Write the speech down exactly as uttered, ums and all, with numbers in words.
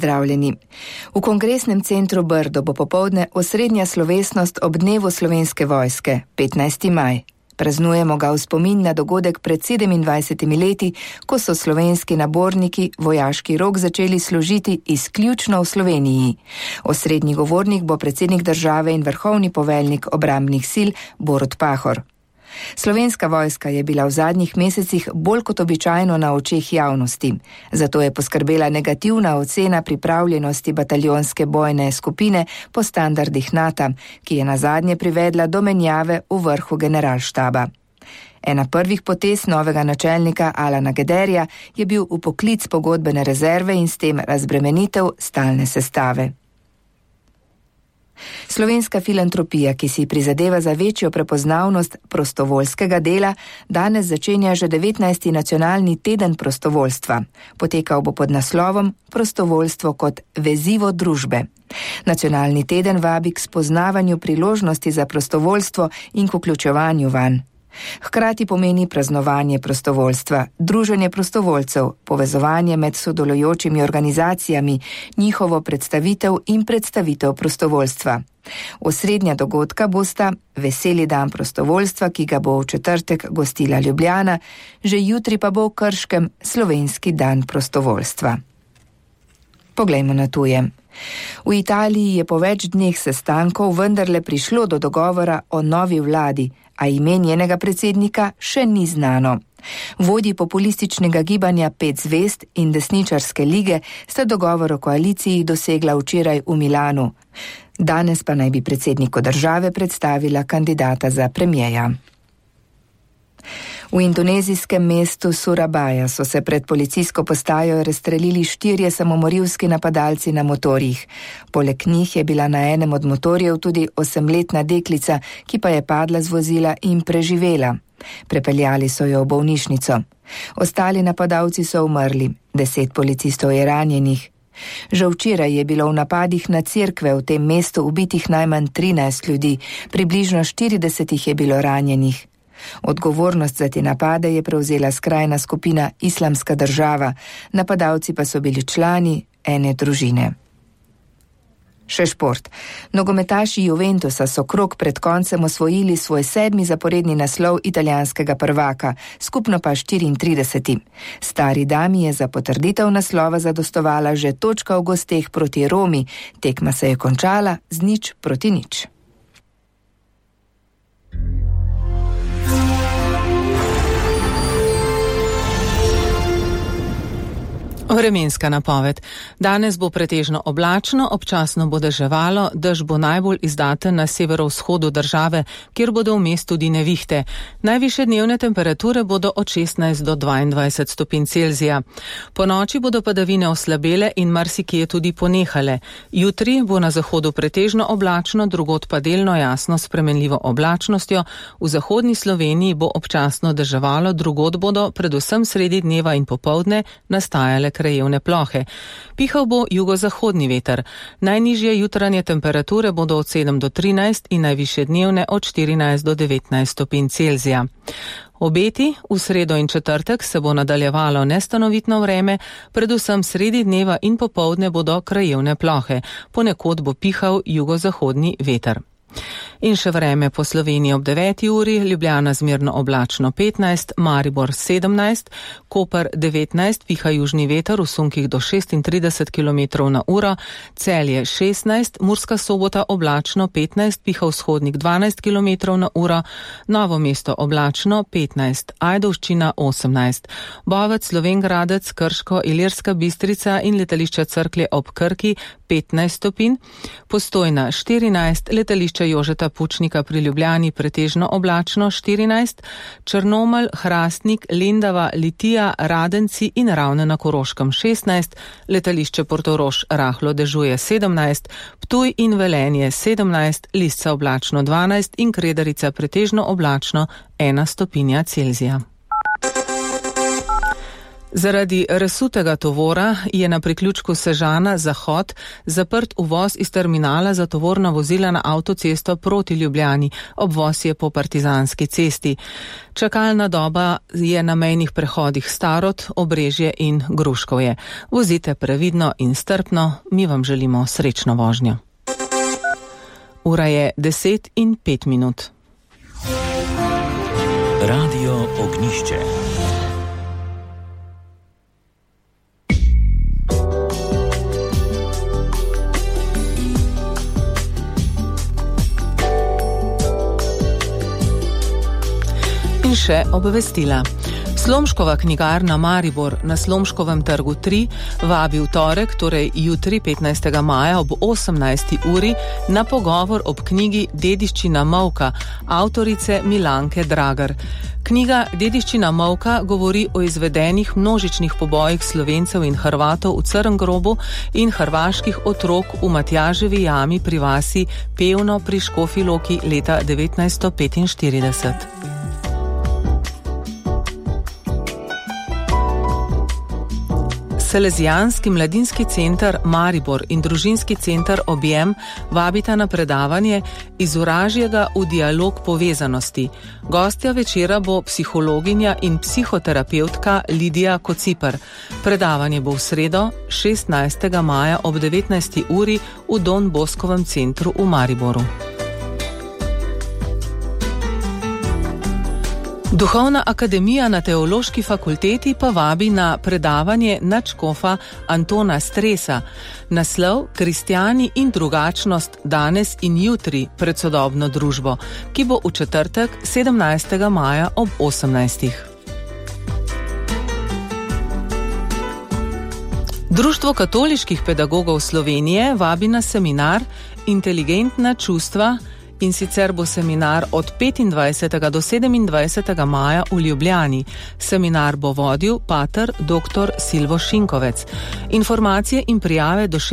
pozdravljeni. V Kongresnem centru Brdo bo popoldne osrednja slovesnost ob dnevu Slovenske vojske, petnajsti maj. Praznujemo ga v spomin na dogodek pred sedemindvajsetimi leti, ko so slovenski naborniki vojaški rok začeli služiti izključno v Sloveniji. Osrednji govornik bo predsednik države in vrhovni poveljnik obrambnih sil Borut Pahor. Slovenska vojska je bila v zadnjih mesecih bolj kot običajno na očeh javnosti. Zato je poskrbela negativna ocena pripravljenosti bataljonske bojne skupine po standardih NATO, ki je nazadnje privedla do menjave v vrhu generalštaba. Ena prvih potez novega načelnika Alana Gederja je bil vpoklic pogodbene rezerve in s tem razbremenitev stalne sestave. Slovenska filantropija, ki si prizadeva za večjo prepoznavnost prostovoljskega dela, danes začenja že devetnajsti nacionalni teden prostovoljstva. Potekal bo pod naslovom Prostovoljstvo kot vezivo družbe. Nacionalni teden vabi k spoznavanju priložnosti za prostovoljstvo in k vključevanju vanj. Hkrati pomeni praznovanje prostovoljstva, druženje prostovoljcev, povezovanje med sodelujočimi organizacijami, njihovo predstavitev in predstavitev prostovoljstva. Osrednja dogodka bosta Veseli dan prostovoljstva, ki ga bo v četrtek gostila Ljubljana, že jutri pa bo v Krškem Slovenski dan prostovoljstva. Poglejmo na tuje. V Italiji je po več dneh sestankov vendarle prišlo do dogovora o novi vladi, a ime njenega predsednika še ni znano. Vodji populističnega gibanja Pet zvezd in desničarske lige sta dogovor o koaliciji dosegla včeraj v Milanu. Danes pa naj bi predsedniku države predstavila kandidata za premijeja. V indonezijskem mestu Surabaya so se pred policijsko postajo razstrelili štirje samomorilski napadalci na motorjih. Poleg njih je bila na enem od motorjev tudi osemletna deklica, ki pa je padla z vozila in preživela. Prepeljali so jo v bolnišnico. Ostali napadalci so umrli, deset policistov je ranjenih. Že včeraj je bilo v napadih na cerkve v tem mestu ubitih najmanj trinajst ljudi, približno štirideset jih je bilo ranjenih. Odgovornost za te napade je prevzela skrajna skupina Islamska država, napadalci pa so bili člani ene družine. Še šport. Nogometaši Juventusa so krog pred koncem osvojili svoj sedmi zaporedni naslov italijanskega prvaka, skupno pa štiriintrideseti. Stari dami je za potrditev naslova zadostovala že točka v gosteh proti Romi, tekma se je končala z nič proti nič. Vremenska napoved. Danes bo pretežno oblačno, občasno bo deževalo, dež bo najbolj izdaten na severovzhodu države, kjer bodo vmes tudi nevihte. Najvišje dnevne temperature bodo od šestnajst do dvaindvajset stopinj Celzija. Po noči bodo padavine oslabele in marsikje tudi ponehale. Jutri bo na zahodu pretežno oblačno, drugod pa delno jasno spremenljivo oblačnostjo. V zahodni Sloveniji bo občasno deževalo, drugod bodo predvsem sredi dneva in popoldne nastajale krajevne plohe. Pihal bo jugozahodni veter. Najnižje jutranje temperature bodo od sedem do trinajst in najvišje dnevne od štirinajst do devetnajst stopinj Celzija. Obeti v sredo in četrtek se bo nadaljevalo nestanovitno vreme, predvsem sredi dneva in popoldne bodo krajevne plohe. Ponekod bo pihal jugozahodni veter. In še vreme po Sloveniji ob deveti uri, Ljubljana zmerno oblačno petnajst, Maribor sedemnajst, Koper devetnajst, piha južni veter v sunkih do šestintrideset kilometrov na uro, Celje šestnajst, Murska Sobota oblačno petnajst, piha vzhodnik dvanajst kilometrov na uro, Novo mesto oblačno petnajst, Ajdovščina osemnajst, Bovec, Slovenj Gradec, Krško, Ilirska Bistrica in letališče Cerklje ob Krki petnajst stopinj, Postojna štirinajst, letališče Jožeta Pučnika pri Ljubljani pretežno oblačno štirinajst, Črnomelj, Hrastnik, Lendava, Litija, Radenci in Ravne na Koroškem šestnajst, letališče Portorož rahlo dežuje sedemnajst, Ptuj in Velenje sedemnajst, Lisca oblačno dvanajst in Kredarica pretežno oblačno ena stopinja Celzija. Zaradi razsutega tovora je na priključku Sežana-Zahod zaprt uvoz iz terminala za tovorna vozila na avtocesto proti Ljubljani. Obvoz je po Partizanski cesti. Čakalna doba je na mejnih prehodih Starod, Obrežje in Gruškovje. Vozite previdno in strpno, mi vam želimo srečno vožnjo. Ura je deset in pet minut. Radio Ognjišče. In še obvestila. Slomškova knjigarna Maribor na Slomškovem trgu tri vabi v torek, torej jutri petnajstega maja ob osemnajsti uri na pogovor ob knjigi Dediščina Molka avtorice Milanke Dragar. Knjiga Dediščina Molka govori o izvedenih množičnih pobojih Slovencev in Hrvatov v Crngrobu in hrvaških otrok v Matjaževi jami pri vasi Pevno pri Škofji Loki leta devetnajststo petinštirideset. Salezijanski mladinski center Maribor in družinski center Objem vabita na predavanje Iz uražjega v dialog povezanosti. Gostja večera bo psihologinja in psihoterapevtka Lidija Kociper. Predavanje bo v sredo, šestnajstega maja ob devetnajsti uri v Don Boskovem centru v Mariboru. Duhovna akademija na Teološki fakulteti pa vabi na predavanje nadškofa Antona Stresa. Naslov Kristjani in drugačnost danes in jutri pred sodobno družbo, ki bo v četrtek sedemnajstega maja ob osemnajstih. Društvo katoliških pedagogov Slovenije vabi na seminar Inteligentna čustva, in sicer bo seminar od petindvajsetega do sedemindvajsetega maja v Ljubljani. Seminar bo vodil pater doktor Silvo Šinkovec. Informacije in prijave do